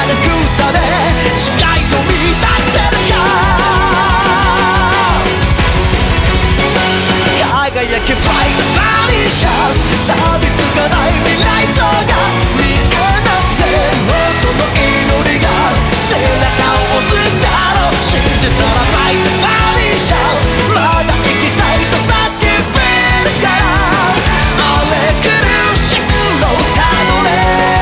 くため違いを見出せるか輝け Fight the body shout 差別がない未来像が見えなくてもその祈りが背中を押すだろう信じたら Fight the body shout まだ生きたいと叫べるからあれ来る進路をたどれ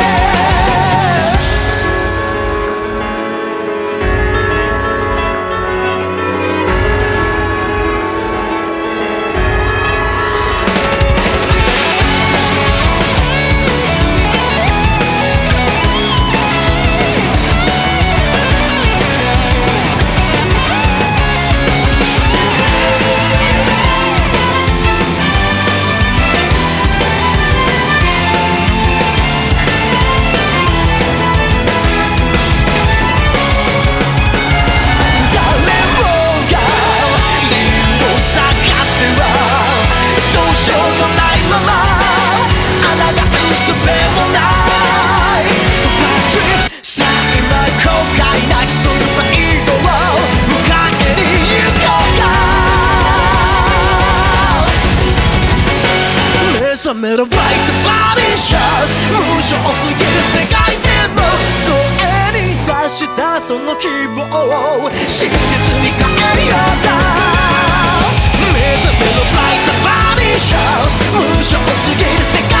冷めろ Bright body shot 無償すぎる世界でも声に出したその希望を真実に変えようだ目覚めろ Bright body shot 無償すぎる世界